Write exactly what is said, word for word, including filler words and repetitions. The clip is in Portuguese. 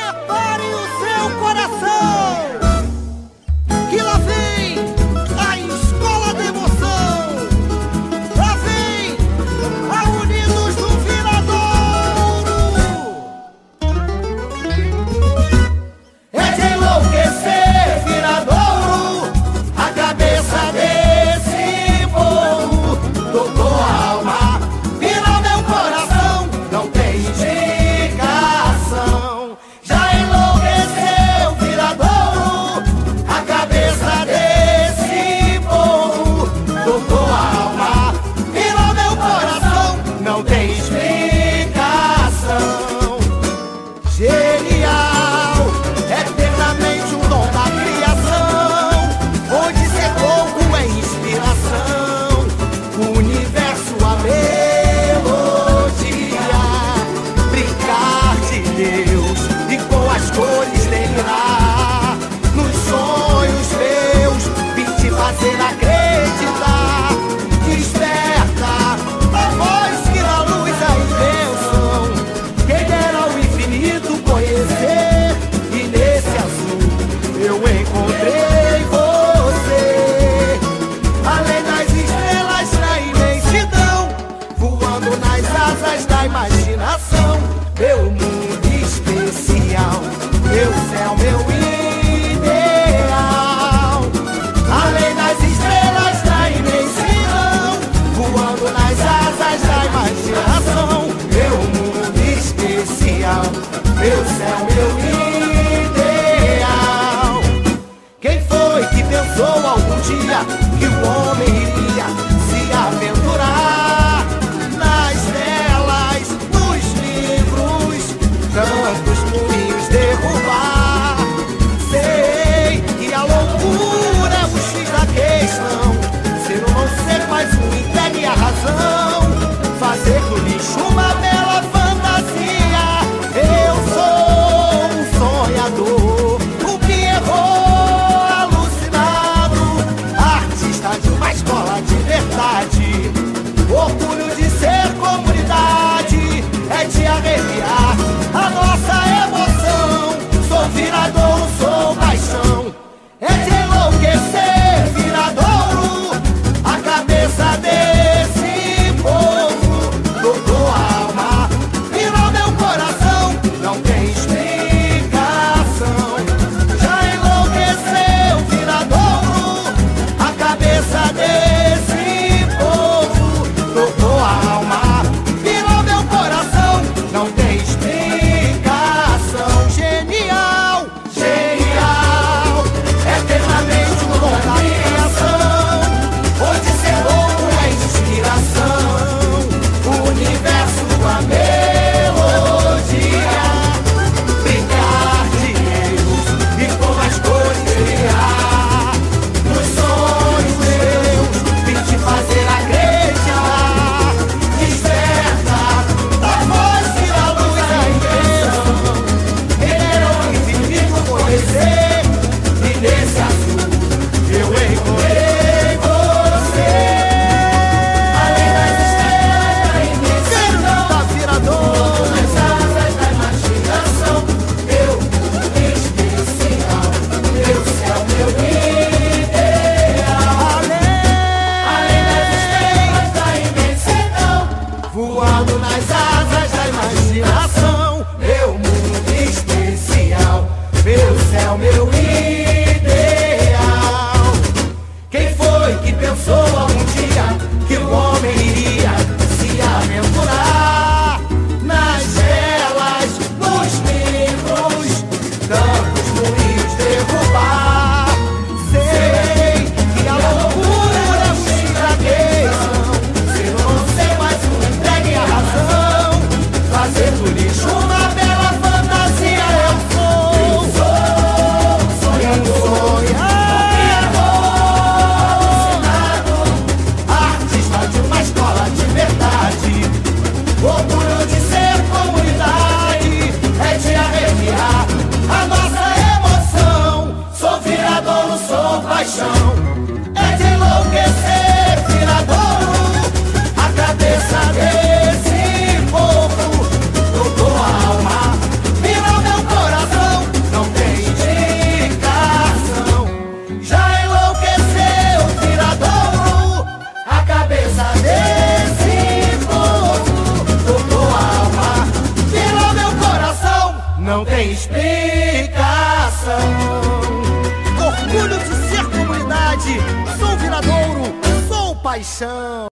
Prepare o seu coração, que lá vem a escola da emoção. Lá vem a Unidos do Viradouro. É de enlouquecer, Viradouro, a cabeça desse povo. Tocou a alma, virou meu coração, não tem explicação. Já enlouqueceu, Viradouro, a cabeça desse povo. Tocou a alma, virou meu coração, não tem explicação. Genial, eternamente um dom da criação, onde ser pouco é inspiração. O universo, a melodia, brincar de Deus e com as cores delirar. Nos sonhos meus vim te fazer acreditar. Desperta a voz que dá luz à invenção. Quem dera o infinito conhecer, e nesse azul eu encontrei você. Além das estrelas na imensidão, voando nas asas da imaginação. Meu mundo especial, meu céu, meu ideal. Além das estrelas na imensidão, voando nas asas da imaginação. Meu mundo especial, meu céu, meu ideal. Quem foi que pensou algum dia que o homem iria se aventurar nas telas, nos livros, tantos moinhos derrubar? Sei que a loucura é o X da questão. Ser ou não ser, mais um integra a razão. Fazer do lixo uma bela fantasia. Eu sou um sonhador, o que errou, alucinado, artista de uma escola de verdade. Orgulho de ser comunidade, é de arrepiar a nossa paixão.